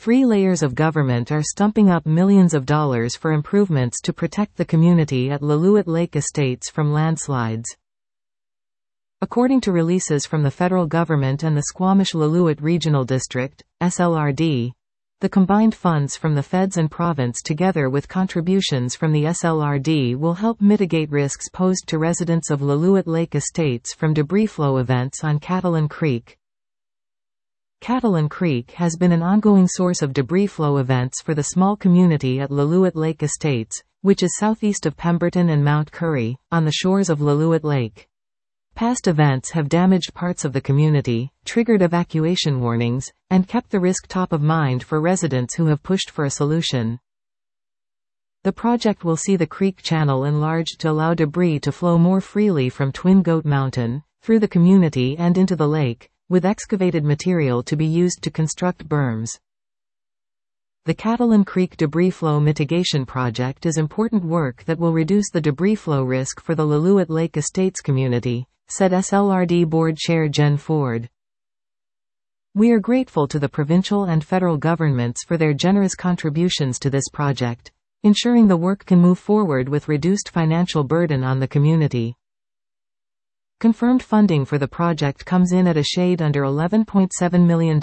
Three layers of government are stumping up millions of dollars for improvements to protect the community at Lillooet Lake Estates from landslides. According to releases from the federal government and the Squamish-Lillooet Regional District, SLRD, the combined funds from the feds and province together with contributions from the SLRD will help mitigate risks posed to residents of Lillooet Lake Estates from debris flow events on Catalan Creek. Catalan Creek has been an ongoing source of debris flow events for the small community at Lillooet Lake Estates, which is southeast of Pemberton and Mount Currie, on the shores of Lillooet Lake. Past events have damaged parts of the community, triggered evacuation warnings, and kept the risk top of mind for residents who have pushed for a solution. The project will see the creek channel enlarged to allow debris to flow more freely from Twin Goat Mountain, through the community and into the lake, with excavated material to be used to construct berms. The Catalan Creek Debris Flow Mitigation Project is important work that will reduce the debris flow risk for the Lillooet Lake Estates community, said SLRD Board Chair Jen Ford. We are grateful to the provincial and federal governments for their generous contributions to this project, ensuring the work can move forward with reduced financial burden on the community. Confirmed funding for the project comes in at a shade under $11.7 million.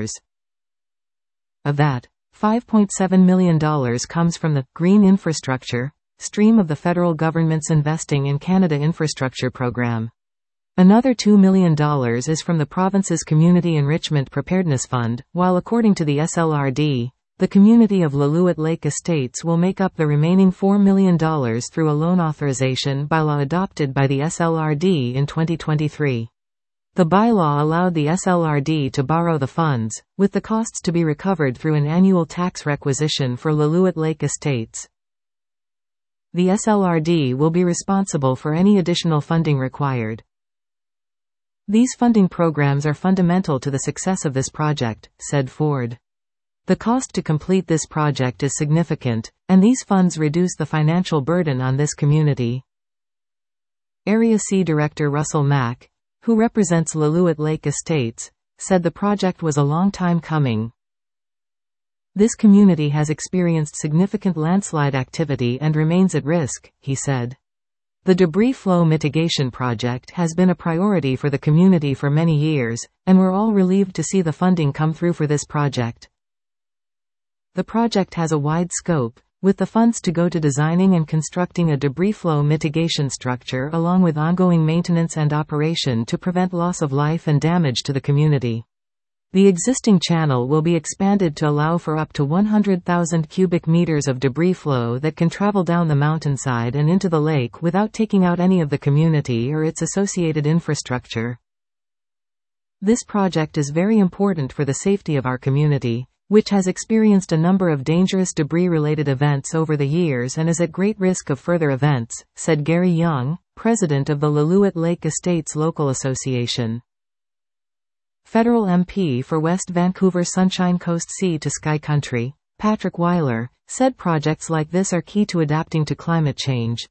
Of that, $5.7 million comes from the Green Infrastructure stream of the federal government's Investing in Canada Infrastructure program. Another $2 million is from the province's Community Enrichment Preparedness Fund, while according to the SLRD, the community of Lillooet Lake Estates will make up the remaining $4 million through a loan authorization bylaw adopted by the SLRD in 2023. The bylaw allowed the SLRD to borrow the funds, with the costs to be recovered through an annual tax requisition for Lillooet Lake Estates. The SLRD will be responsible for any additional funding required. These funding programs are fundamental to the success of this project, said Ford. The cost to complete this project is significant, and these funds reduce the financial burden on this community. Area C Director Russell Mack, who represents Lillooet Lake Estates, said the project was a long time coming. This community has experienced significant landslide activity and remains at risk, he said. The debris flow mitigation project has been a priority for the community for many years, and we're all relieved to see the funding come through for this project. The project has a wide scope, with the funds to go to designing and constructing a debris flow mitigation structure along with ongoing maintenance and operation to prevent loss of life and damage to the community. The existing channel will be expanded to allow for up to 100,000 cubic meters of debris flow that can travel down the mountainside and into the lake without taking out any of the community or its associated infrastructure. This project is very important for the safety of our community, which has experienced a number of dangerous debris-related events over the years and is at great risk of further events, said Gary Young, president of the Lillooet Lake Estates Local Association. Federal MP for West Vancouver Sunshine Coast Sea to Sky Country, Patrick Weiler, said projects like this are key to adapting to climate change.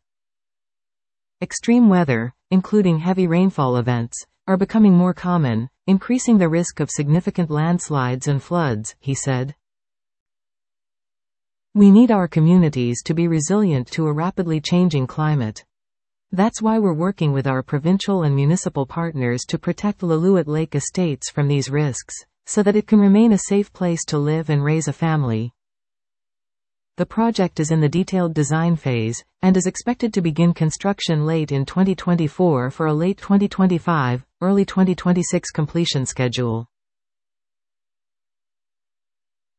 Extreme weather, including heavy rainfall events, are becoming more common, increasing the risk of significant landslides and floods, he said. We need our communities to be resilient to a rapidly changing climate. That's why we're working with our provincial and municipal partners to protect Lillooet Lake Estates from these risks, so that it can remain a safe place to live and raise a family. The project is in the detailed design phase, and is expected to begin construction late in 2024 for a late 2025, early 2026 completion schedule.